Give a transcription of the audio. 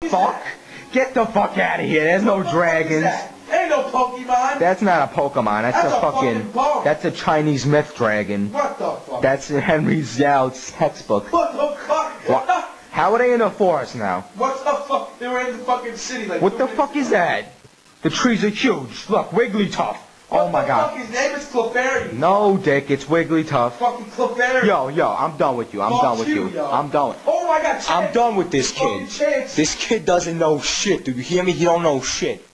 fuck? Get the fuck out of here. There's no dragons. Ain't no Pokemon. That's not a Pokemon. That's a fucking bone. That's a Chinese myth dragon. What the fuck? That's Henry Zhao's textbook. What the fuck? What? How are they in the forest now? What the fuck? They were in the fucking city like. What the fuck is that? The trees are huge. Look, Wigglytuff. Oh my god. His name is Clefairy. No, Dick, it's Wigglytuff. Fucking Clefairy. Yo, I'm done with you. I'm done with you. I'm done. Oh my god, Chance. I'm done with this kid. This kid doesn't know shit. Do you hear me? He don't know shit.